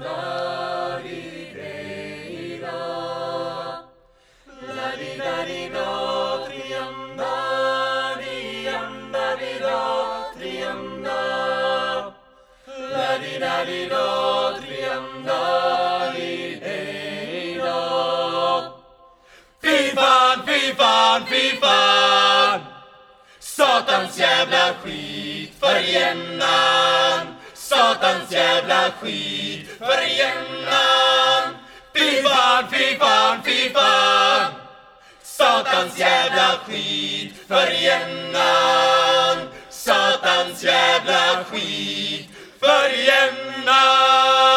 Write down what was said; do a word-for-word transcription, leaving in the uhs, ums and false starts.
la di di da, la di da di da, triam da di am da di da, triam da, la di da di da, triam da di di da. Fy fan, fy fan, fy fan, satans jävla skit för jämnan. Satans jävla skit för jämnan. Fy fan, fy fan, fy fan, satans jävla skit för jämnan. Satans jävla skit för jämnan.